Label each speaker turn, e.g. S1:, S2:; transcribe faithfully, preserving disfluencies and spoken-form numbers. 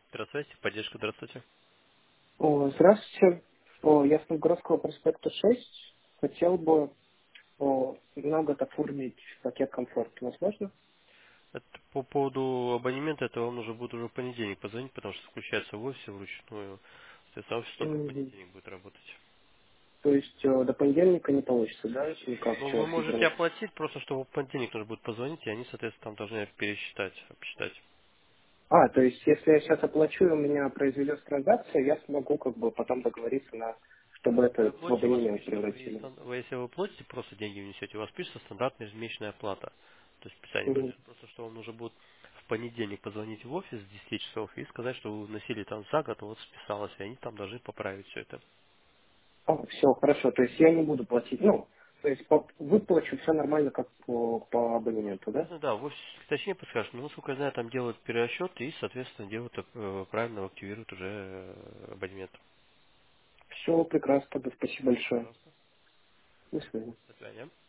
S1: Здравствуйте, поддержка, здравствуйте.
S2: О, здравствуйте. О, я с Новгородского проспекта шесть. Хотел бы о, на год оформить пакет комфорт. Возможно?
S1: Это по поводу абонемента, это вам нужно будет уже в понедельник позвонить, потому что включается в офисе вручную. Соответственно, офис только в
S2: Мгм.
S1: понедельник будет работать.
S2: То есть э, до понедельника не получится, да? Никак
S1: Ну, вы
S2: через
S1: можете
S2: интернет.
S1: оплатить, просто что в понедельник нужно будет позвонить, и они, соответственно, там должны пересчитать, обсчитать.
S2: А, то есть если я сейчас оплачу, и у меня произведется транзакция, я смогу как бы потом договориться на, чтобы
S1: Вы
S2: это в
S1: платите, у вас
S2: абонемент
S1: пишется, вы,
S2: превратили.
S1: стан- вы если вы платите, просто деньги внесете, у вас пишется стандартная ежемесячная оплата. То есть списание
S2: Мгм.
S1: придет, просто что вам нужно будет в понедельник позвонить в офис с десяти часов и сказать, что вы вносили там за год, вот списалось, и они там должны поправить все это.
S2: А, все, хорошо. То есть я не буду платить. Ну, то есть по, выплачу все нормально, как по, по абонементу, да?
S1: Соответственно, да, в офисе точнее подскажешь, но насколько я знаю, там делают перерасчет и, соответственно, делают э, правильно активируют уже э, абонемент.
S2: Все прекрасно, тогда спасибо большое.
S1: Пожалуйста.
S2: До свидания.
S1: До свидания.